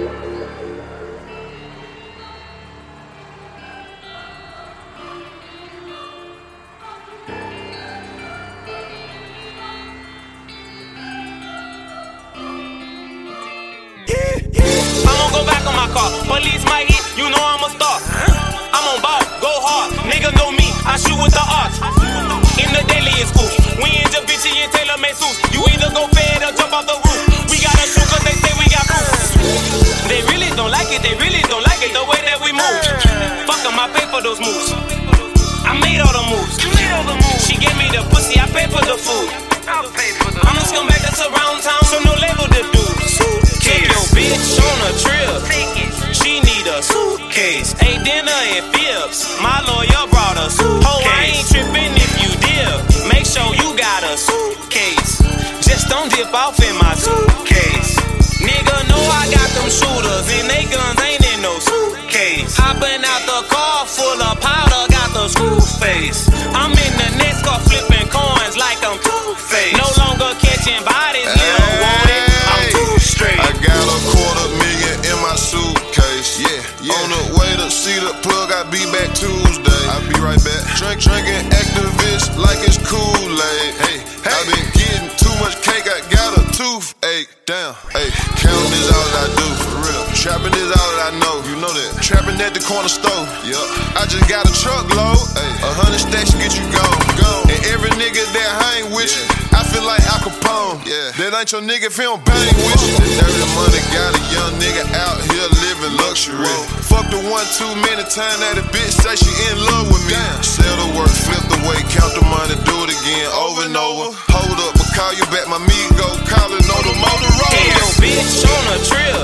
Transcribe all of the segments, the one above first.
I'ma go back on my car. Police might hit, you know I'm a star. I'm on ball, go hard. Nigga know me, I shoot with the arch. In the daily in school, we in Da Vinci and Taylor made suits. You either go fed or jump off the roof. We gotta shoot cause they say we got proof. They really don't like it, the way that we move. Fuck 'em, I pay for those moves. I made all the moves. She gave me the pussy, I paid for the food. I'm a scumbag that's around town, so no label to do. Take your bitch on a trip. She need a suitcase. Ate dinner in Phipps. My lawyer brought a suitcase. Oh, I ain't tripping if you dip. Make sure you got a suitcase. Just don't dip off in my suitcase. Nigga know I got them shooters and they guns ain't in no suitcase. Hopping out the car full of powder, got the screw face. I'm in the next car flipping coins like I'm Two-Face. No longer catching bodies, you don't want it. I'm too straight. I got $250,000 in my suitcase. Yeah. On the way to see the plug, I be back Tuesday. I'll be right back. Drinking Activist like it's Kool-Aid. Hey. I been getting too much cake, I got a toothache. Damn. Hey, counting is all that I do, for real. Trapping is all that I know, you know that. Trapping at the corner store. Yup. I just got a truckload. 100 stacks to get you gone. And every nigga that hang with you, I feel like Al Capone. Yeah. That ain't your nigga if he don't bang with you. The dirty money got a young nigga out here living luxury. Fuck the one too many times that a bitch say she in love with me. Sell the work, flip the weight, count the money, do it again, over and over. Hold up, but call you back, my amigo, calling on the Motorola. Take your bitch on a trip.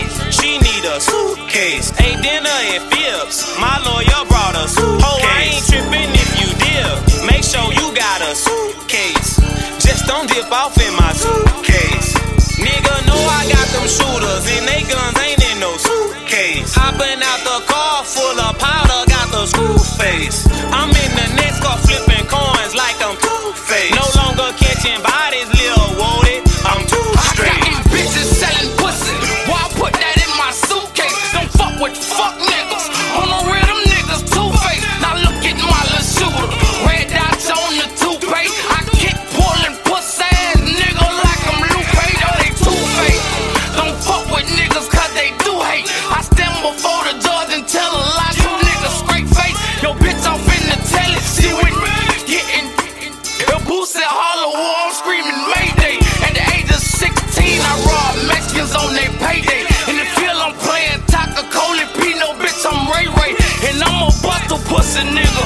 She need a suitcase. Ate dinner in Phipps. My lawyer brought a suitcase. Oh, I ain't tripping if you dip. Make sure you got a suitcase. Just don't dip off in my suitcase. Nigga know I got them shooters and they guns ain't in no suitcase. Hopping out the car full of powder, got the screw face. I'm in the next car flipping coins like I'm Two-Face. No longer catching bodies, Lil Woody. I'm too straight. I got these bitches selling pussy. Why I put that in my suitcase? Don't fuck with fuck niggas. On the real, them niggas Two-Face. Now look at my little shooter. Red dots on the toothpaste. I kick pulling pussy ass nigga like I'm Lupe. Though they Two-Face. Don't fuck with niggas cause they do hate. I stand before the judge and tell a lie. You niggas straight face. Yo bitch off in the telly. She with me getting the boost at Hollywood. I'm screaming Mayday. At the age of 16 I robbed Mexicans on their payday. In the field I'm playing Taka Cole Pino. Bitch I'm Ray Ray. And I'm a bust a pussy nigga.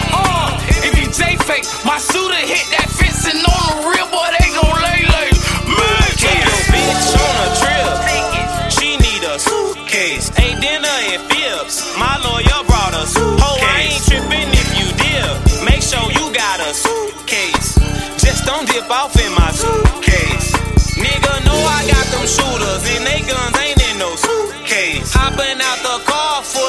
If you J-Fake, my shooter hit that fence and on the real boy they gon' lay. Take your bitch on a trip. She need a suitcase. Ate dinner in Phipps. My lawyer brought a suitcase. Oh, I ain't tripping if you dip. Make sure you got a suitcase. Just don't dip off in my suitcase. Nigga know I got them shooters and they guns ain't in no suitcase. Hopping out the car full